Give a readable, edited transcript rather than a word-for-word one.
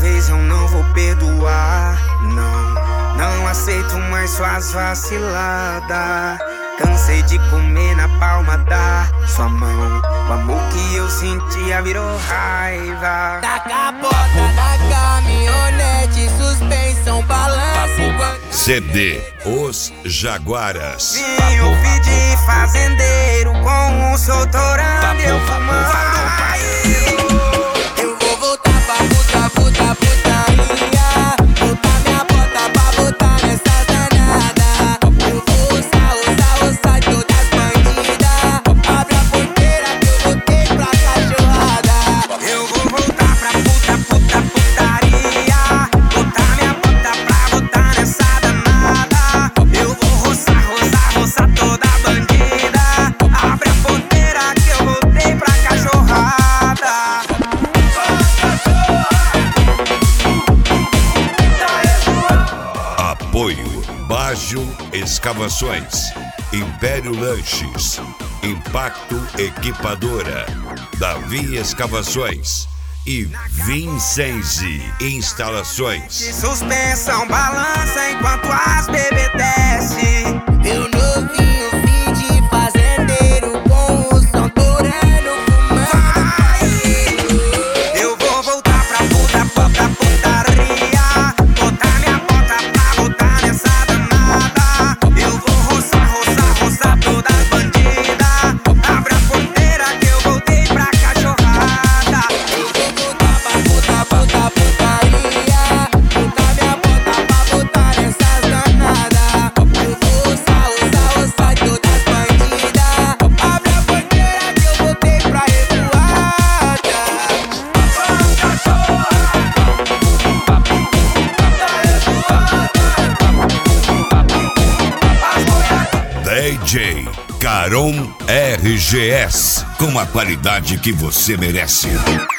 vez eu não vou perdoar. Não aceito mais suas vaciladas. Cansei de comer na palma da sua mão. O amor que eu sentia virou raiva. Na capota da caminhonete, suspensão, balança enquanto... CD Os Jaguaras. Vim ouvir de fazendeiro com um soltorando, eu fumando raio. Eu vou voltar pra putaria. Botar minha bota pra botar nessa danada. Eu vou roçar todas as bandidas. Abre a porteira que eu voltei pra cachorrada. Eu vou voltar pra putaria. Botar minha bota pra botar nessa danada. Eu vou roçar toda a bandida. Abre a porteira que eu voltei pra cachorrada. Apoio Bajo Escavações, Império Lanches, Impacto Equipadora, Davi Escavações e Vincenzi Instalações. Suspensão balança enquanto as bebê desce. Eu novinho, fim de fazendeiro com o som torando, fumando raio. Eu vou voltar pra putaria. Botar minha bota pra botar nessa danada. Eu vou roçar todas as bandidas. Abre a porteira que eu voltei pra cachorrada. Eu vou voltar pra putaria. Botar minha bota pra botar nessas danadas. Eu vou roçar todas as bandidas. Abre a porteira que eu voltei pra revoada. DJ Caron RGS, com a qualidade que você merece.